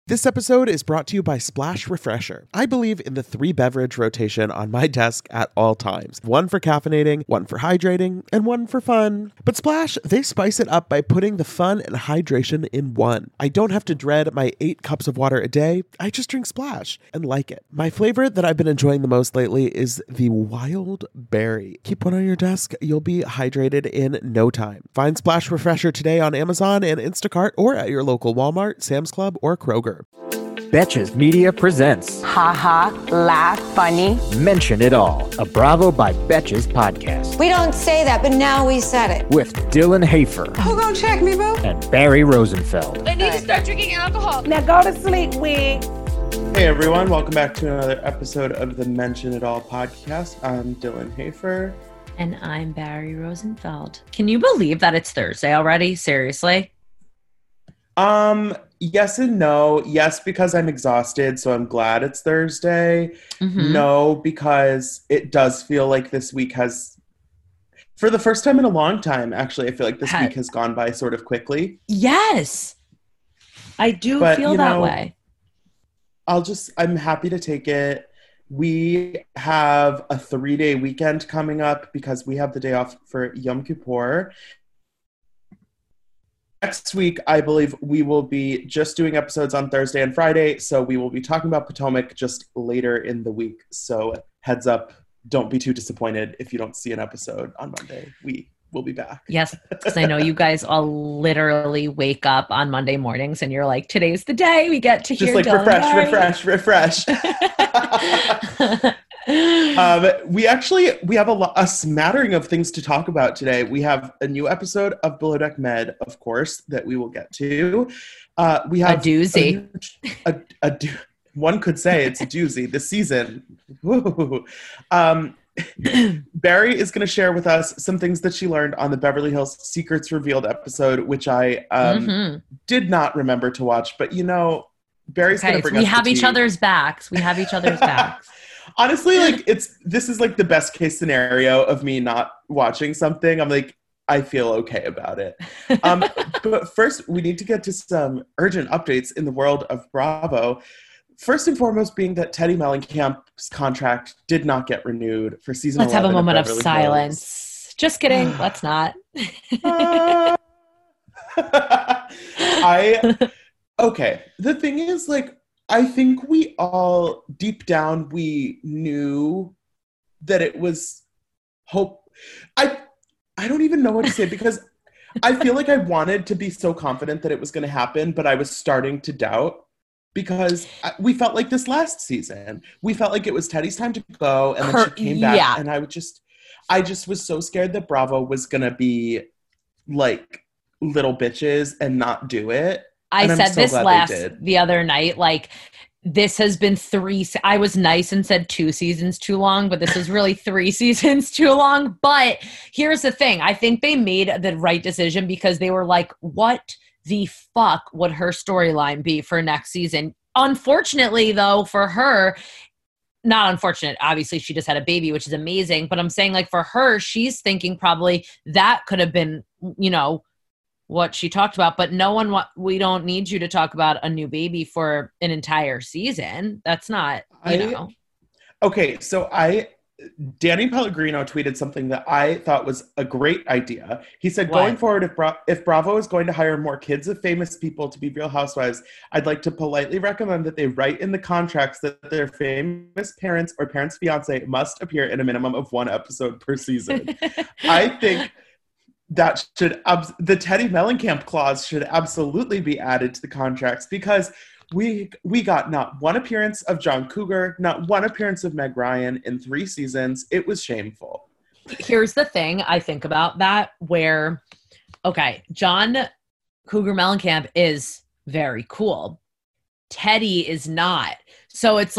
This episode is brought to you by Splash Refresher. I believe in the 3-beverage rotation on my desk at all times. One for caffeinating, one for hydrating, and one for fun. But Splash, they spice it up by putting the fun and hydration in one. I don't have to dread my 8 cups of water a day. I just drink Splash and like it. My flavor that I've been enjoying the most lately is the Wild Berry. Keep one on your desk. You'll be hydrated in no time. Find Splash Refresher today on Amazon and Instacart or at your local Walmart, Sam's Club, or Kroger. Betches Media presents Ha ha, laugh, funny. Mention It All, a Bravo by Betches podcast. We don't say that, but now we said it. With Dylan Hafer. Who gonna check me, boo? And Barry Rosenfeld. I need to start drinking alcohol. Now go to sleep, wig. Hey everyone, welcome back to another episode of the Mention It All podcast. I'm Dylan Hafer. And I'm Barry Rosenfeld. Can you believe that it's Thursday already? Seriously? Yes and no. Yes, because I'm exhausted, so I'm glad it's Thursday. Mm-hmm. No, because it does feel like this week has, for the first time in a long time, actually, I feel like this week has gone by sort of quickly. Yes. I do feel that way. I'm happy to take it. We have a 3-day weekend coming up because we have the day off for Yom Kippur. Next week, I believe we will be just doing episodes on Thursday and Friday, so we will be talking about Potomac just later in the week. So heads up, don't be too disappointed if you don't see an episode on Monday. We will be back. Yes, because I know you guys all literally wake up on Monday mornings and you're like, today's the day we get to hear just like Dylan refresh. We have a smattering of things to talk about today. We have a new episode of Below Deck Med, of course, that we will get to. We have a doozy. One could say it's a doozy this season. Woo. Barry is going to share with us some things that she learned on the Beverly Hills Secrets Revealed episode, which I did not remember to watch. But Barry's going to bring us. We have each other's backs. Honestly, this is like the best case scenario of me not watching something. I'm like, I feel okay about it. But first, we need to get to some urgent updates in the world of Bravo. First and foremost being that Teddi Mellencamp's contract did not get renewed for season 11. Let's have a moment of Beverly silence. Hills. Just kidding. Let's not. Okay. The thing is, I think we all, deep down, we knew that it was hope. I don't even know what to say because I feel like I wanted to be so confident that it was going to happen, but I was starting to doubt because we felt like this last season. We felt like it was Teddi's time to go, and then she came back, and I just was so scared that Bravo was going to be like little bitches and not do it. I said this the other night, this has been 3. I was nice and said 2 seasons too long, but this is really 3 seasons too long. But here's the thing. I think they made the right decision because they were like, what the fuck would her storyline be for next season? Unfortunately, though, for her, not unfortunate. Obviously, she just had a baby, which is amazing. But I'm saying for her, she's thinking probably that could have been, what she talked about, but we don't need you to talk about a new baby for an entire season. That's not, Okay, so Danny Pellegrino tweeted something that I thought was a great idea. He said, going forward, if Bravo is going to hire more kids of famous people to be Real Housewives, I'd like to politely recommend that they write in the contracts that their famous parents or parents' fiance must appear in a minimum of 1 episode per season. I think that the Teddi Mellencamp clause should absolutely be added to the contracts because we got not 1 appearance of John Cougar, not 1 appearance of Meg Ryan in 3 seasons. It was shameful. Here's the thing I think about that where, John Cougar Mellencamp is very cool. Teddi is not. So it's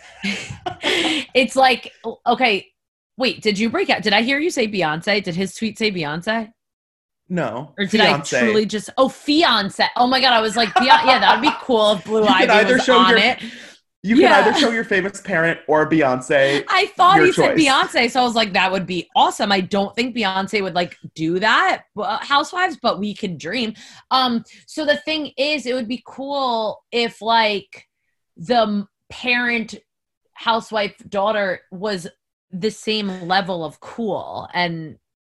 okay, wait, did you break out? Did I hear you say Beyonce? Did his tweet say Beyonce? No. Or did Fiance. I truly just... Oh, fiance. Oh, my God. I was like, yeah, that would be cool if Blue Ivy was on it. You can either show your famous parent or Beyonce. I thought he said Beyonce, so I was like, that would be awesome. I don't think Beyonce would like do that, Housewives, but we can dream. So the thing is, it would be cool if like the parent housewife daughter was the same level of cool. And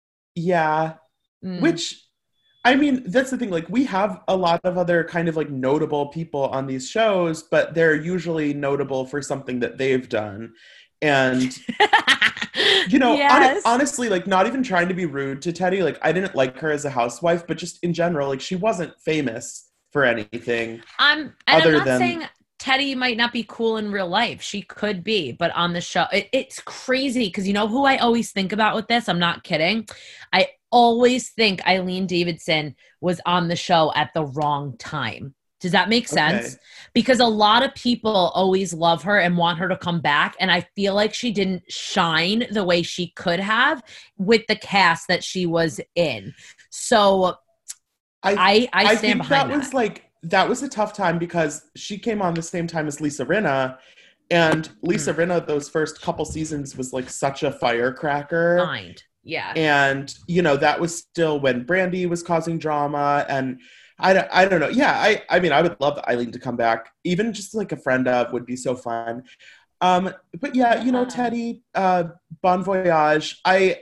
which, I mean, that's the thing. Like, we have a lot of other kind of like notable people on these shows, but they're usually notable for something that they've done. And, you know, honestly, like, not even trying to be rude to Teddi. Like, I didn't like her as a housewife, but just in general, like, she wasn't famous for anything. I'm not saying Teddi might not be cool in real life. She could be, but on the show, it's crazy because you know who I always think about with this? I'm not kidding. I always think Eileen Davidson was on the show at the wrong time. Does that make sense? Okay. Because a lot of people always love her and want her to come back. And I feel like she didn't shine the way she could have with the cast that she was in. So I stand behind that. That was a tough time because she came on the same time as Lisa Rinna. And Lisa Rinna, those first couple seasons was like such a firecracker. Yeah. And, you know, that was still when Brandy was causing drama. And I don't know. Yeah, I mean, I would love Eileen to come back. Even just like a friend of would be so fun. But yeah, you know, Teddi, bon voyage. I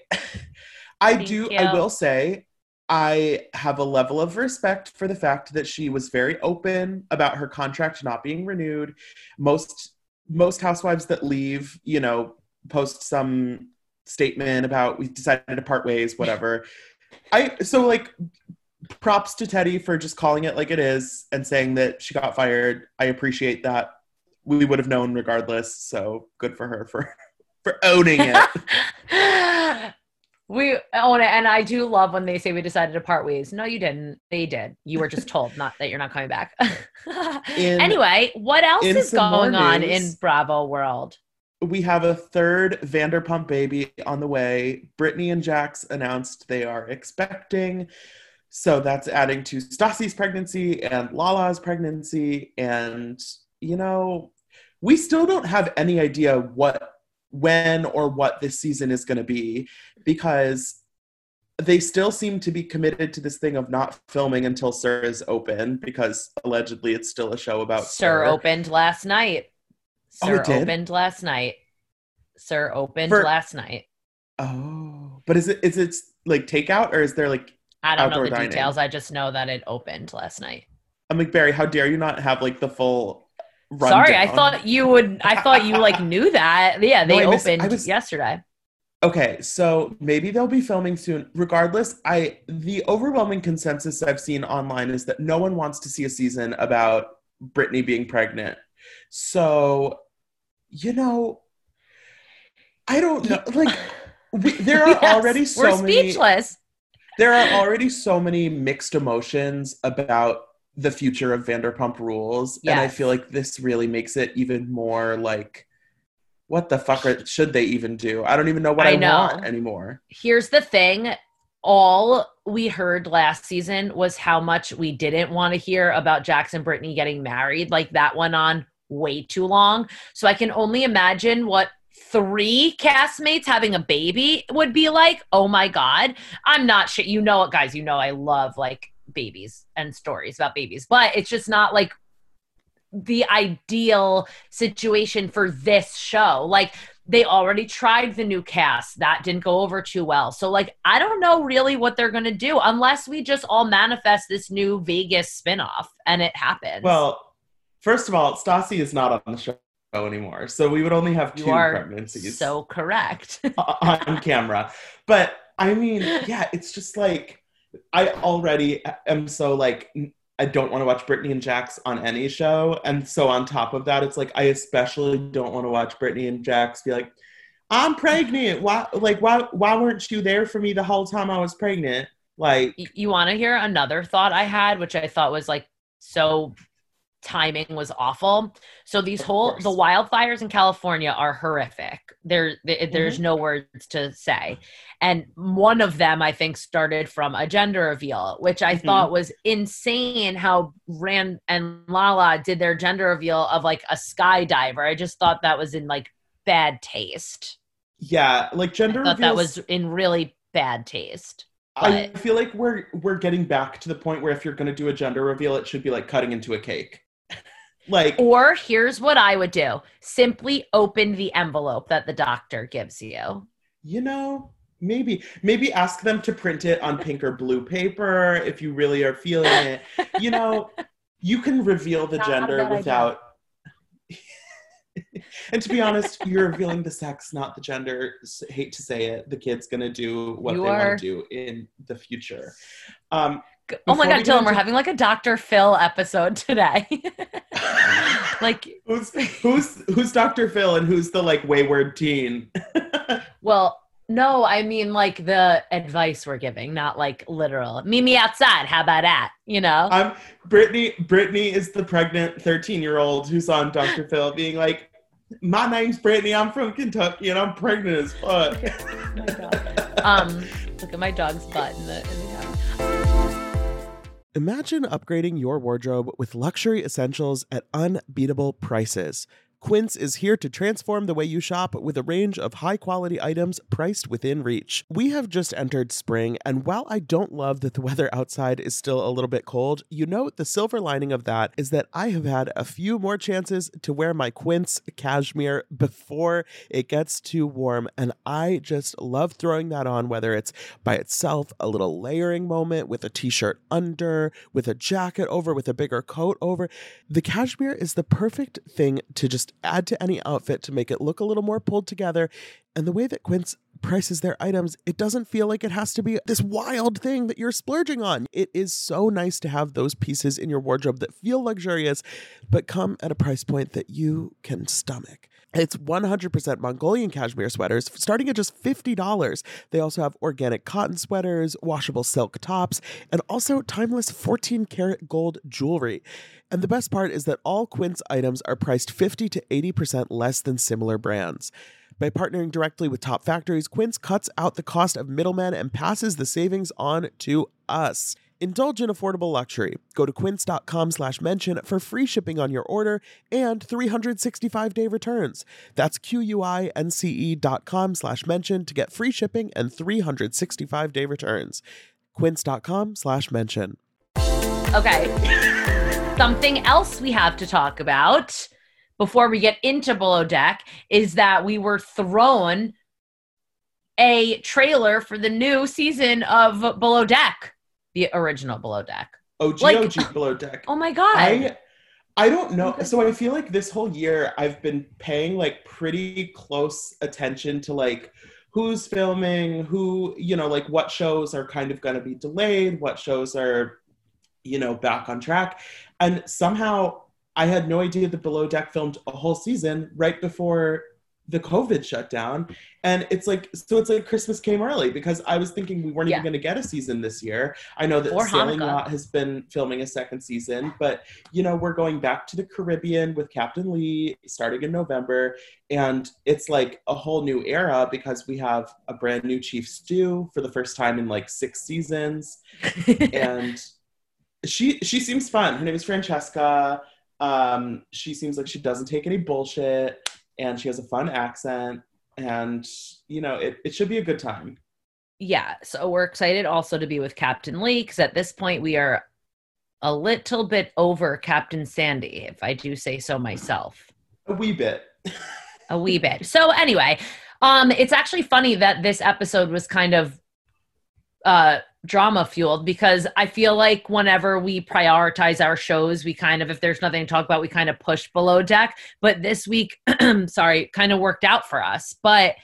will say, I have a level of respect for the fact that she was very open about her contract not being renewed. Most housewives that leave, you know, post some statement about we decided to part ways, whatever. So like props to Teddi for just calling it like it is and saying that she got fired. I appreciate that. We would have known regardless. So good for her for owning it. We own it. And I do love when they say we decided to part ways. No, you didn't. They did. You were just told not that you're not coming back. Anyway, what else is going on in Bravo world? We have a third Vanderpump baby on the way. Brittany and Jax announced they are expecting. So that's adding to Stassi's pregnancy and Lala's pregnancy. And, you know, we still don't have any idea when or what this season is going to be because they still seem to be committed to this thing of not filming until SUR is open because allegedly it's still a show about SUR. opened last night. SUR opened last night. SUR opened last night. Oh, but is it like takeout or is there like I don't know the dining? Details. I just know that it opened last night. I'm like, Barry, how dare you not have like the full rundown? Sorry, I thought you like knew that. Yeah, they opened yesterday. Okay, so maybe they'll be filming soon. Regardless, the overwhelming consensus I've seen online is that no one wants to see a season about Brittany being pregnant. So, you know, I don't know. Like, there are already so we're speechless. There are already so many mixed emotions about the future of Vanderpump Rules. Yes. And I feel like this really makes it even more like, what the fuck should they even do? I don't even know what I want anymore. Here's the thing. All we heard last season was how much we didn't want to hear about Jax and Brittany getting married. Like that went on way too long. So I can only imagine what 3 castmates having a baby would be like. Oh my God. I'm not shit. You know what, guys, you know, I love like babies and stories about babies, but it's just not like the ideal situation for this show. Like they already tried the new cast. That didn't go over too well. So like, I don't know really what they're going to do unless we just all manifest this new Vegas spinoff and it happens. Well, first of all, Stassi is not on the show anymore. So we would only have 2 pregnancies. So correct. On camera. But I mean, yeah, it's just like, I already am so like, I don't want to watch Brittany and Jax on any show. And so on top of that, it's like, I especially don't want to watch Brittany and Jax be like, I'm pregnant. Why weren't you there for me the whole time I was pregnant? Like, you want to hear another thought I had, which I thought was like so timing was awful. So the wildfires in California are horrific. There's no words to say. And one of them, I think, started from a gender reveal, which I thought was insane how Rand and Lala did their gender reveal of like a skydiver. I just thought that was in like bad taste. Yeah, like gender reveals. That was in really bad taste. I feel like we're getting back to the point where if you're going to do a gender reveal, it should be like cutting into a cake. Like, or here's what I would do. Simply open the envelope that the doctor gives you. You know, maybe ask them to print it on pink or blue paper if you really are feeling it. You know, you can reveal the gender without... And to be honest, you're revealing the sex, not the gender. Hate to say it. The kid's going to do what they want to do in the future. Oh my God, Dylan, we're having like a Dr. Phil episode today. Like who's Dr. Phil and who's the like wayward teen? Well, no, I mean like the advice we're giving, not like literal. Meet me outside. How about that? You know? Brittany is the pregnant 13-year-old who's on Dr. Phil being like, my name's Brittany, I'm from Kentucky, and I'm pregnant as fuck. Oh my God. Look at my dog's butt in the camera. Imagine upgrading your wardrobe with luxury essentials at unbeatable prices. Quince is here to transform the way you shop with a range of high-quality items priced within reach. We have just entered spring, and while I don't love that the weather outside is still a little bit cold, you know the silver lining of that is that I have had a few more chances to wear my Quince cashmere before it gets too warm, and I just love throwing that on, whether it's by itself, a little layering moment with a t-shirt under, with a jacket over, with a bigger coat over. The cashmere is the perfect thing to just add to any outfit to make it look a little more pulled together. And the way that Quince prices their items, it doesn't feel like it has to be this wild thing that you're splurging on. It is so nice to have those pieces in your wardrobe that feel luxurious, but come at a price point that you can stomach. It's 100% Mongolian cashmere sweaters starting at just $50. They also have organic cotton sweaters, washable silk tops, and also timeless 14-karat gold jewelry. And the best part is that all Quince items are priced 50 to 80% less than similar brands. By partnering directly with top factories, Quince cuts out the cost of middlemen and passes the savings on to us. Indulge in affordable luxury. Go to quince.com/mention for free shipping on your order and 365-day returns. That's QUINCE.com/mention to get free shipping and 365-day returns. Quince.com/mention. Okay. Something else we have to talk about before we get into Below Deck is that we were thrown a trailer for the new season of Below Deck. The original Below Deck. OG Below Deck. Oh my God. I don't know. So I feel like this whole year I've been paying like pretty close attention to like who's filming, who, you know, like what shows are kind of going to be delayed, what shows are, you know, back on track. And somehow I had no idea that Below Deck filmed a whole season right before the COVID shutdown. And it's like Christmas came early because I was thinking we weren't even going to get a season this year. I know that Sailing Yacht has been filming a second season, but you know, we're going back to the Caribbean with Captain Lee starting in November. And it's like a whole new era because we have a brand new Chief Stew for the first time in like 6 seasons. And she seems fun. Her name is Francesca. She seems like she doesn't take any bullshit. And she has a fun accent, and, you know, it should be a good time. Yeah, so we're excited also to be with Captain Lee, because at this point we are a little bit over Captain Sandy, if I do say so myself. A wee bit. A wee bit. So anyway, it's actually funny that this episode was kind of drama fueled, because I feel like whenever we prioritize our shows, we kind of, if there's nothing to talk about, we kind of push Below Deck. But this week, kind of worked out for us. But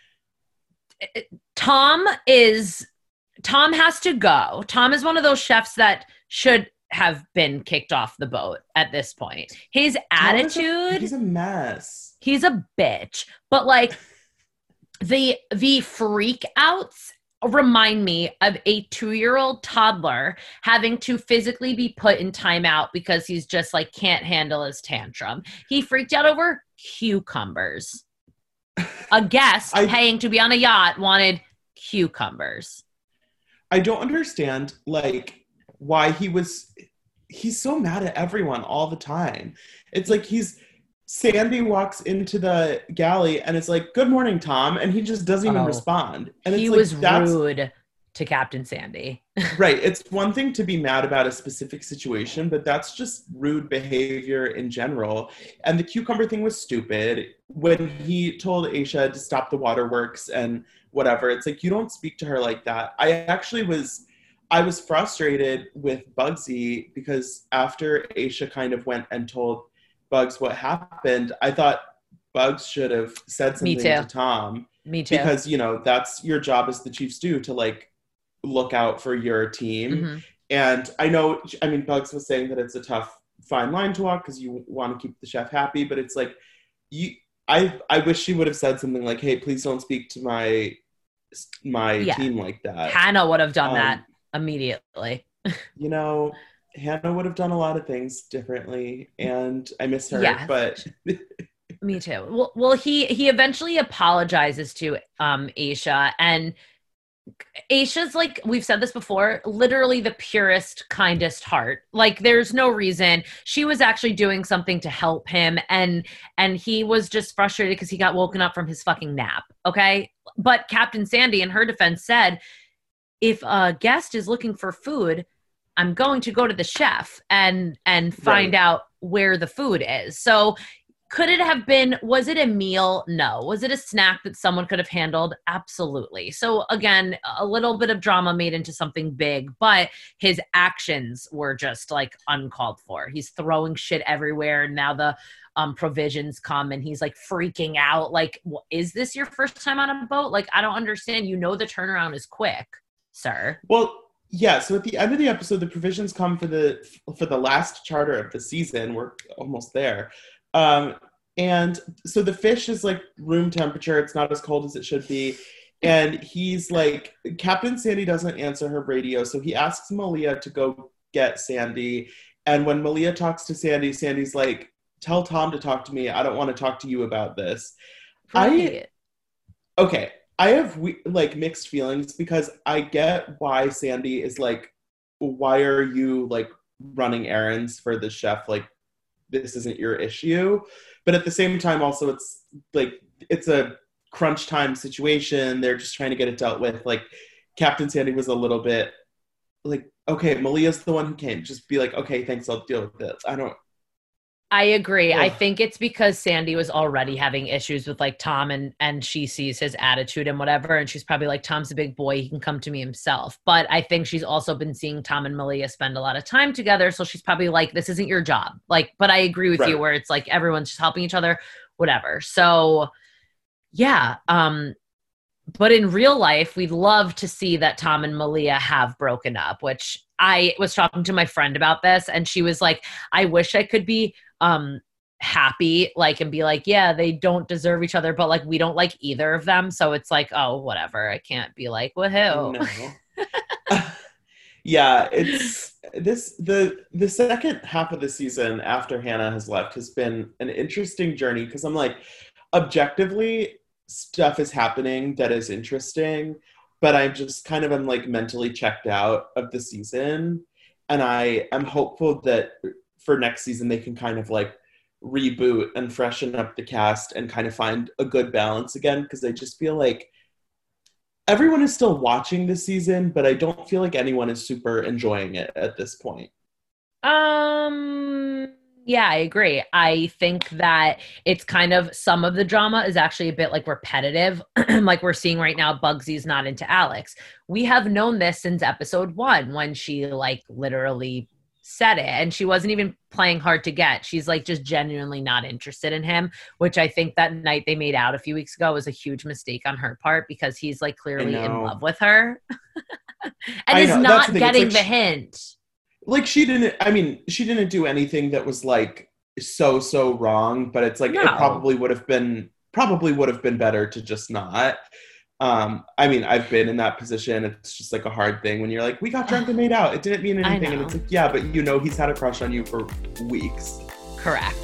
Tom has to go. Tom is one of those chefs that should have been kicked off the boat at this point. His attitude, he's a mess. He's a bitch. But like the freak outs remind me of a 2-year-old toddler having to physically be put in timeout because he's just like can't handle his tantrum. He freaked out over cucumbers. A guest paying to be on a yacht wanted cucumbers. I don't understand like why he's so mad at everyone all the time. It's like Sandy walks into the galley and it's like, "Good morning, Tom," and he just doesn't even respond. And he was rude to Captain Sandy. Right. It's one thing to be mad about a specific situation, but that's just rude behavior in general. And the cucumber thing was stupid. When he told Aisha to stop the waterworks and whatever, it's like, you don't speak to her like that. I was frustrated with Bugsy because after Aisha kind of went and told Bugs what happened, I thought Bugs should have said something to Tom. Me too. Because, that's your job as the chief stew to like look out for your team. Mm-hmm. And Bugs was saying that it's a tough fine line to walk because you want to keep the chef happy, but it's like, I wish she would have said something like, "Hey, please don't speak to my team like that." Hannah would have done that immediately. Hannah would have done a lot of things differently, and I miss her, but... Me too. Well, he eventually apologizes to Aisha, and Aisha's like, we've said this before, literally the purest, kindest heart. Like, there's no reason. She was actually doing something to help him, and he was just frustrated because he got woken up from his fucking nap, okay? But Captain Sandy, in her defense, said, if a guest is looking for food, I'm going to go to the chef and find out where the food is. So could it have been, was it a meal? No. Was it a snack that someone could have handled? Absolutely. So again, a little bit of drama made into something big, but his actions were just like uncalled for. He's throwing shit everywhere. Now the provisions come and he's like freaking out. Like, is this your first time on a boat? Like, I don't understand. The turnaround is quick, sir. Well, yeah, so at the end of the episode, the provisions come for the last charter of the season. We're almost there. And so the fish is like room temperature. It's not as cold as it should be. And he's like, Captain Sandy doesn't answer her radio. So he asks Malia to go get Sandy. And when Malia talks to Sandy, Sandy's like, "Tell Tom to talk to me. I don't want to talk to you about this." Right. I have like mixed feelings because I get why Sandy is like, "Why are you like running errands for the chef? Like, this isn't your issue." But at the same time, also it's like, it's a crunch time situation. They're just trying to get it dealt with. Like, Captain Sandy was a little bit like, "Okay, Malia's the one who came. Just be like, okay, thanks, I'll deal with this." I agree. I think it's because Sandy was already having issues with like Tom and she sees his attitude and whatever. And she's probably like, "Tom's a big boy. He can come to me himself." But I think she's also been seeing Tom and Malia spend a lot of time together. So she's probably like, "This isn't your job." Like, but I agree with you where it's like, everyone's just helping each other, whatever. So yeah. But in real life, we'd love to see that Tom and Malia have broken up, which I was talking to my friend about this. And she was like, "I wish I could be happy, like, and be like, yeah, they don't deserve each other, but like, we don't like either of them. So it's like, oh, whatever. I can't be like, woohoo." No. Yeah, it's the second half of the season after Hannah has left has been an interesting journey because I'm like, objectively, stuff is happening that is interesting, but I just kind of am like mentally checked out of the season. And I am hopeful that for next season, they can kind of like reboot and freshen up the cast and kind of find a good balance again. Because I just feel like everyone is still watching this season, but I don't feel like anyone is super enjoying it at this point. Yeah, I agree. I think that it's kind of, some of the drama is actually a bit like repetitive. Like we're seeing right now, Bugsy's not into Alex. We have known this since episode 1 when she like literally said it, and she wasn't even playing hard to get. She's like just genuinely not interested in him, which I think that night they made out a few weeks ago was a huge mistake on her part because he's like clearly in love with her and is not getting like the hint. Like she didn't do anything that was like so wrong, but it's like, it probably would have been better to just not. I mean, I've been in that position. It's just like a hard thing when you're like, we got drunk and made out. It didn't mean anything. And it's like, yeah, but you know he's had a crush on you for weeks. Correct.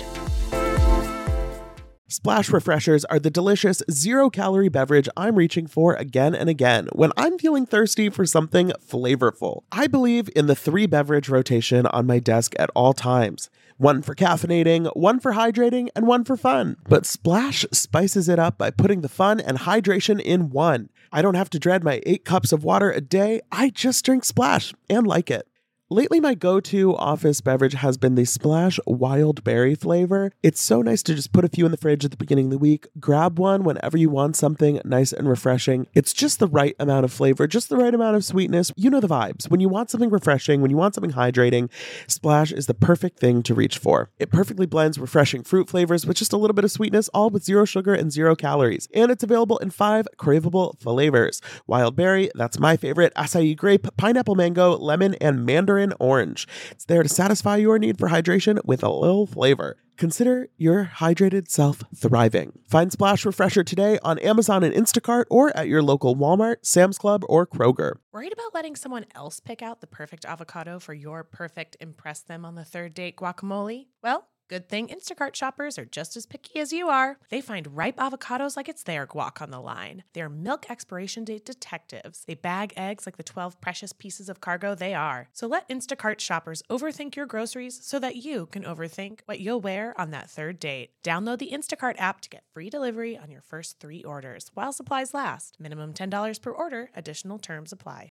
Splash Refreshers are the delicious zero-calorie beverage I'm reaching for again and again when I'm feeling thirsty for something flavorful. I believe in the 3-beverage rotation on my desk at all times. One for caffeinating, one for hydrating, and one for fun. But Splash spices it up by putting the fun and hydration in one. I don't have to dread my 8 cups of water a day. I just drink Splash and like it. Lately, my go-to office beverage has been the Splash Wild Berry flavor. It's so nice to just put a few in the fridge at the beginning of the week, grab one whenever you want something nice and refreshing. It's just the right amount of flavor, just the right amount of sweetness. You know the vibes. When you want something refreshing, when you want something hydrating, Splash is the perfect thing to reach for. It perfectly blends refreshing fruit flavors with just a little bit of sweetness, all with 0 sugar and 0 calories. And it's available in 5 craveable flavors. Wild Berry, that's my favorite, acai grape, pineapple mango, lemon, and mandarin orange. It's there to satisfy your need for hydration with a little flavor. Consider your hydrated self thriving. Find Splash Refresher today on Amazon and Instacart or at your local Walmart, Sam's Club, or Kroger. Worried about letting someone else pick out the perfect avocado for your perfect impress them on the third date guacamole? Well, good thing Instacart shoppers are just as picky as you are. They find ripe avocados like it's their guac on the line. They're milk expiration date detectives. They bag eggs like the 12 precious pieces of cargo they are. So let Instacart shoppers overthink your groceries so that you can overthink what you'll wear on that third date. Download the Instacart app to get free delivery on your first 3 orders while supplies last. Minimum $10 per order. Additional terms apply.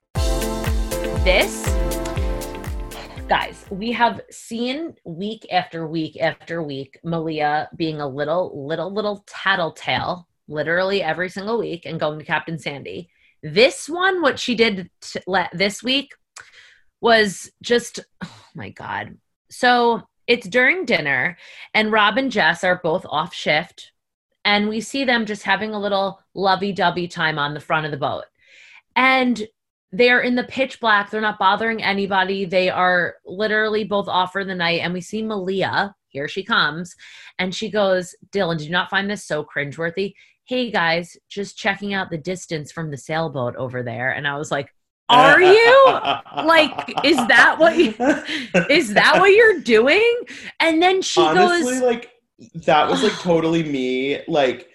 Guys, we have seen week after week after week Malia being a little tattletale literally every single week and going to Captain Sandy. This one, what she did this week was just, oh my God. So it's during dinner and Rob and Jess are both off shift and we see them just having a little lovey-dovey time on the front of the boat. And they're in the pitch black. They're not bothering anybody. They are literally both off for the night. And we see Malia, here she comes. And she goes, Dylan, did you not find this so cringeworthy? Hey guys, just checking out the distance from the sailboat over there. And I was like, are you? Like, is that what you're doing? And then she Honestly, goes, like, that was like totally me. Like,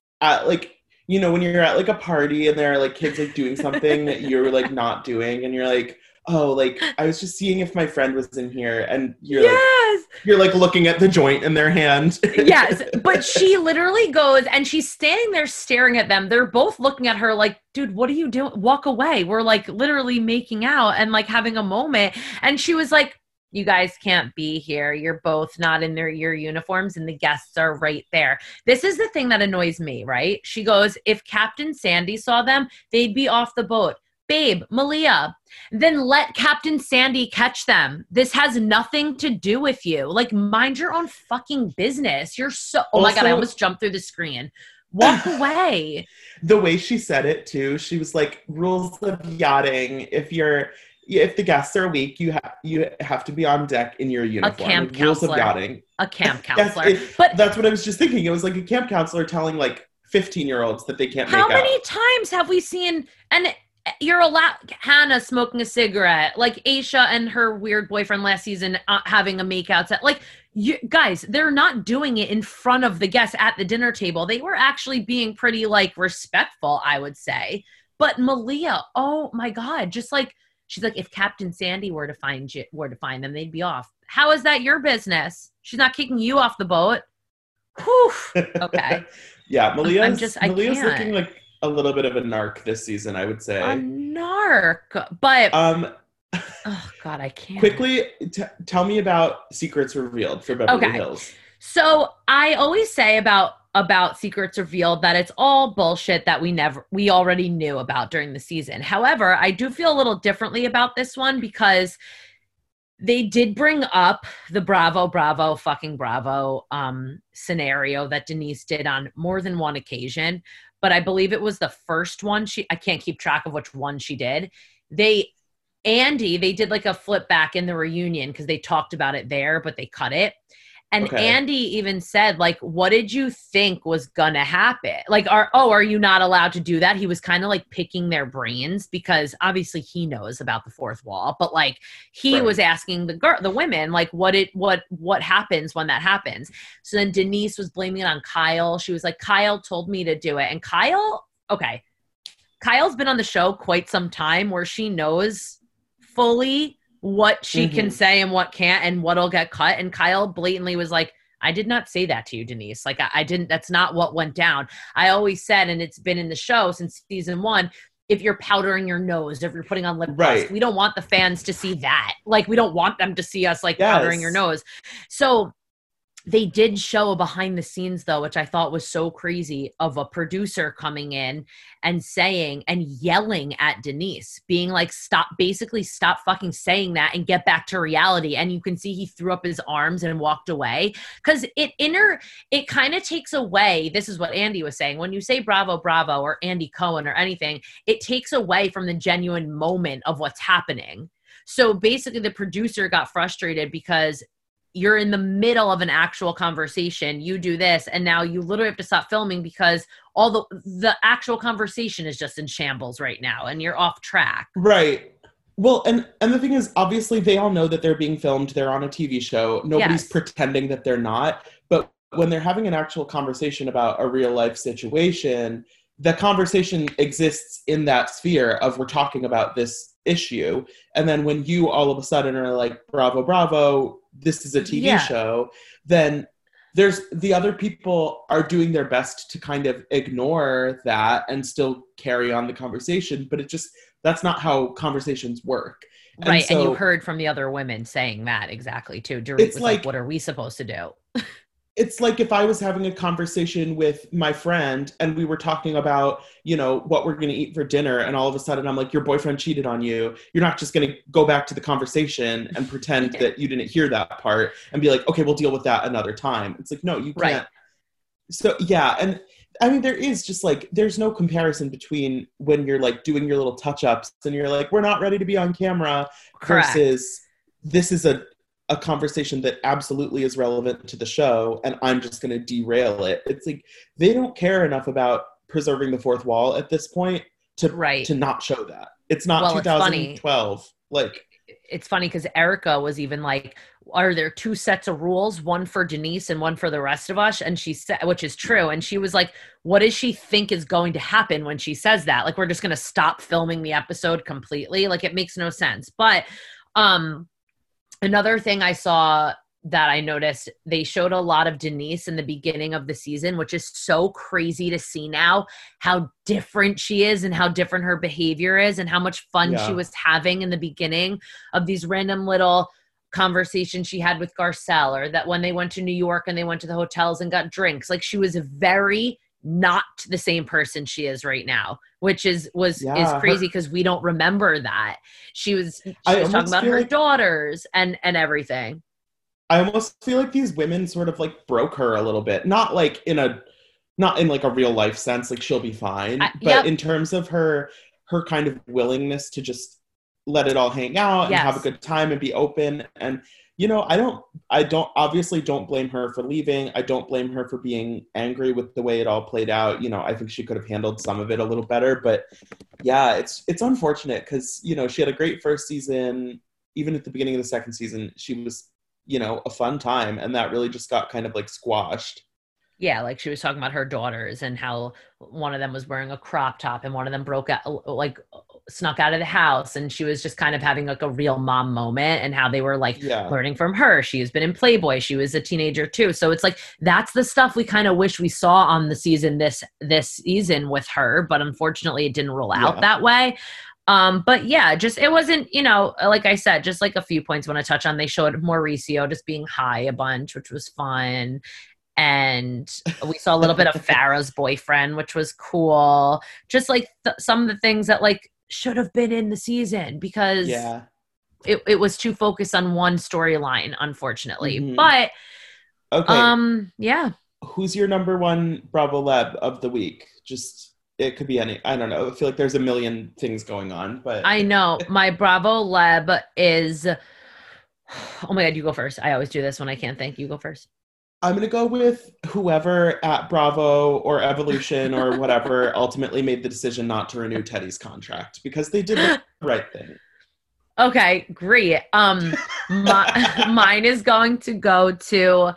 you know, when you're at like a party and there are like kids like doing something that you're like not doing and you're like, oh, like I was just seeing if my friend was in here and you're like looking at the joint in their hand. Yes. But she literally goes and she's standing there staring at them. They're both looking at her like, dude, what are you doing? Walk away. We're like literally making out and like having a moment. And she was like, you guys can't be here. You're both not in your uniforms and the guests are right there. This is the thing that annoys me, right? She goes, if Captain Sandy saw them, they'd be off the boat. Babe, Malia, then let Captain Sandy catch them. This has nothing to do with you. Like, mind your own fucking business. You're so, oh my God, I almost jumped through the screen. Walk away. The way she said it too, she was like, rules of yachting. If the guests are weak, you have to be on deck in your uniform. A camp counselor. Rules of yachting. A camp counselor. Yes, but that's what I was just thinking. It was like a camp counselor telling like 15-year-olds that they can't make out. How many times have we seen, and you're allowed, Hannah smoking a cigarette, like Aisha and her weird boyfriend last season having a makeout set. Like, you guys, they're not doing it in front of the guests at the dinner table. They were actually being pretty like respectful, I would say. But Malia, oh my God, just like, she's like, if Captain Sandy were to find them, they'd be off. How is that your business? She's not kicking you off the boat. Whew. Okay. Yeah, Malia's can't. looking like a little bit of a narc this season, I would say. A narc, but oh God, I can't. Quickly, tell me about Secrets Revealed for Beverly Hills. So I always say about Secrets Revealed that it's all bullshit that we already knew about during the season. However, I do feel a little differently about this one because they did bring up the Bravo scenario that Denise did on more than one occasion, but I believe it was the first one. I can't keep track of which one she did. They did like a flip back in the reunion because they talked about it there, but they cut it. And Andy even said, like, what did you think was gonna happen? Like, are you not allowed to do that? He was kind of like picking their brains because obviously he knows about the fourth wall, but like he was asking the women, like, what happens when that happens? So then Denise was blaming it on Kyle. She was like, Kyle told me to do it. And Kyle's been on the show quite some time where she knows fully what she can say and what can't and what'll get cut. And Kyle blatantly was like, I did not say that to you, Denise. Like, I didn't, that's not what went down. I always said, and it's been in the show since season 1, if you're powdering your nose, if you're putting on lip gloss, we don't want the fans to see that. Like, we don't want them to see us like powdering your nose. So they did show a behind the scenes though, which I thought was so crazy, of a producer coming in and saying and yelling at Denise, being like, stop fucking saying that and get back to reality. And you can see he threw up his arms and walked away because it kind of takes away. This is what Andy was saying. When you say Bravo, Bravo, or Andy Cohen or anything, it takes away from the genuine moment of what's happening. So basically the producer got frustrated because you're in the middle of an actual conversation. You do this, and now you literally have to stop filming because all the actual conversation is just in shambles right now, and you're off track. Right. Well, and the thing is, obviously, they all know that they're being filmed. They're on a TV show. Nobody's pretending that they're not. But when they're having an actual conversation about a real life situation, the conversation exists in that sphere of we're talking about this issue. And then when you all of a sudden are like, Bravo, Bravo, this is a TV show, then there's the other people are doing their best to kind of ignore that and still carry on the conversation. But that's not how conversations work. Right. And you heard from the other women saying that exactly too. Dorit was like, what are we supposed to do? It's like if I was having a conversation with my friend and we were talking about, what we're going to eat for dinner. And all of a sudden I'm like, your boyfriend cheated on you. You're not just going to go back to the conversation and pretend that you didn't hear that part and be like, okay, we'll deal with that another time. It's like, no, you can't. Right. So yeah. And I mean, there is just like, there's no comparison between when you're like doing your little touch-ups and you're like, we're not ready to be on camera. Correct. Versus this is a conversation that absolutely is relevant to the show, and I'm just going to derail it. It's like they don't care enough about preserving the fourth wall at this point to not show that. It's not 2012. It's funny because Erica was even like, are there 2 sets of rules, one for Denise and one for the rest of us? And she said, which is true. And she was like, what does she think is going to happen when she says that? Like, we're just going to stop filming the episode completely. Like, it makes no sense. But, another thing I saw that I noticed, they showed a lot of Denise in the beginning of the season, which is so crazy to see now, how different she is and how different her behavior is and how much fun she was having in the beginning of these random little conversations she had with Garcelle, or that when they went to New York and they went to the hotels and got drinks. Like, she was very not the same person she is right now, which is crazy because we don't remember that. She was talking about her daughters and everything. I almost feel like these women sort of like broke her a little bit. Not in like a real life sense, like she'll be fine. But in terms of her kind of willingness to just let it all hang out and have a good time and be open. And I don't obviously don't blame her for leaving. I don't blame her for being angry with the way it all played out. I think she could have handled some of it a little better, but yeah, it's unfortunate because, she had a great first season. Even at the beginning of the second season, she was, a fun time, and that really just got kind of like squashed. Yeah, like she was talking about her daughters and how one of them was wearing a crop top and one of them snuck out of the house, and she was just kind of having like a real mom moment, and how they were like learning from her. She has been in Playboy. She was a teenager too. So it's like, that's the stuff we kind of wish we saw on the season this season with her, but unfortunately it didn't roll out that way. But yeah, just, it wasn't, like I said, just like a few points I want to touch on. They showed Mauricio just being high a bunch, which was fun. And we saw a little bit of Farrah's boyfriend, which was cool. Just like some of the things that like should have been in the season because it was too focused on one storyline, unfortunately. Mm-hmm. But who's your number one Bravo Leb of the week? Just, it could be any, I don't know. I feel like there's a million things going on, but I know my Bravo Leb is, oh my God, you go first. I always do this when I can't think. You go first. I'm going to go with whoever at Bravo or Evolution or whatever ultimately made the decision not to renew Teddy's contract because they did the right thing. Okay, great. Mine is going to go to,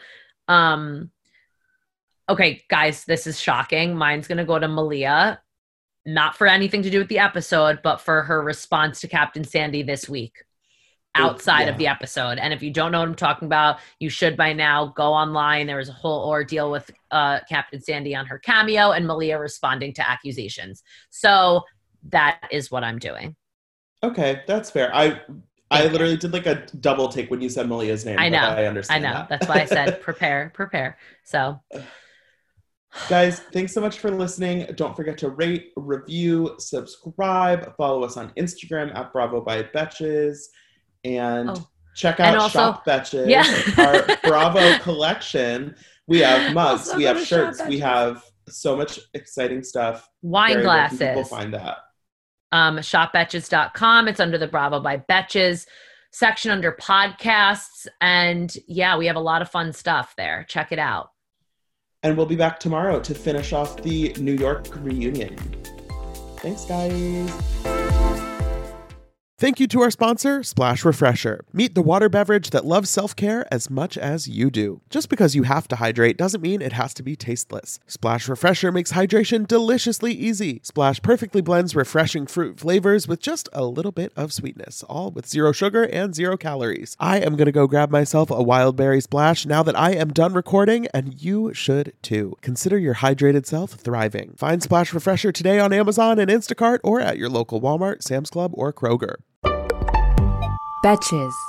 okay, guys, this is shocking. Mine's going to go to Malia, not for anything to do with the episode, but for her response to Captain Sandy this week. Outside of the episode. And if you don't know what I'm talking about, you should by now go online. There was a whole ordeal with Captain Sandy on her cameo and Malia responding to accusations. So that is what I'm doing. Okay, that's fair. I literally did like a double take when you said Malia's name. I know. I understand. I know. That's why I said prepare. So guys, thanks so much for listening. Don't forget to rate, review, subscribe, follow us on Instagram at Bravo by Betches. And check out also, Shop Betches, our Bravo collection. We have mugs, we have shirts, we have so much exciting stuff. Wine glasses. People find that. Shopbetches.com. It's under the Bravo by Betches section under podcasts. And yeah, we have a lot of fun stuff there. Check it out. And we'll be back tomorrow to finish off the New York reunion. Thanks, guys. Thank you to our sponsor, Splash Refresher. Meet the water beverage that loves self-care as much as you do. Just because you have to hydrate doesn't mean it has to be tasteless. Splash Refresher makes hydration deliciously easy. Splash perfectly blends refreshing fruit flavors with just a little bit of sweetness, all with 0 sugar and 0 calories. I am going to go grab myself a wild berry splash now that I am done recording, and you should too. Consider your hydrated self thriving. Find Splash Refresher today on Amazon and Instacart or at your local Walmart, Sam's Club, or Kroger. Betches.